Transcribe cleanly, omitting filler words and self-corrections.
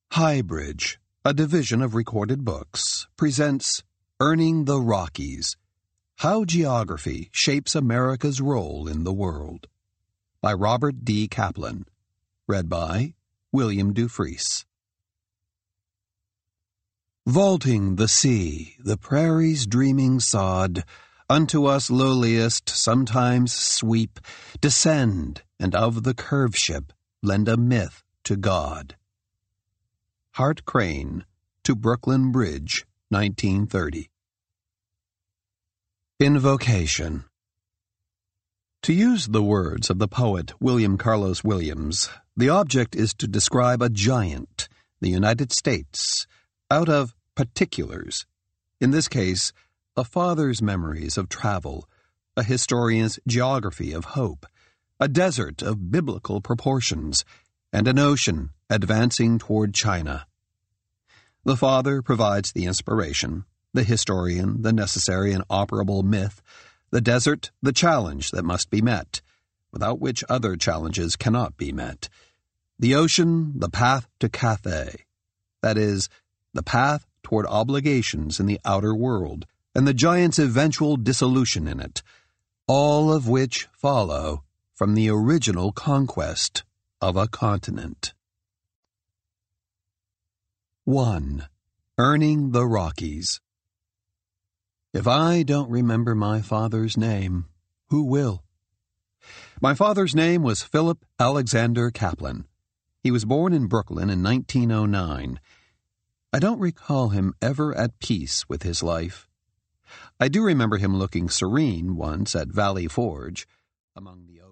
Highbridge, a division of Recorded Books, presents Earning the Rockies, How Geography Shapes America's Role in the World, by Robert D. Kaplan, read by William Dufris. Vaulting the sea, the prairie's dreaming sod, unto us lowliest sometimes sweep, descend, and of the curve ship lend a myth to God. Hart Crane, To Brooklyn Bridge, 1930. Invocation. To use the words of the poet William Carlos Williams, the object is to describe a giant, the United States, out of particulars. In this case, a father's memories of travel, a historian's geography of hope, a desert of biblical proportions, and an ocean advancing toward China. The father provides the inspiration, the historian the necessary and operable myth, the desert the challenge that must be met, without which other challenges cannot be met, the ocean the path to Cathay, that is, the path toward obligations in the outer world, and the giant's eventual dissolution in it, all of which follow from the original conquest of a continent. 1. Earning the Rockies. If I don't remember my father's name, who will? My father's name was Philip Alexander Kaplan. He was born in Brooklyn in 1909. I don't recall him ever at peace with his life. I do remember him looking serene once at Valley Forge, among the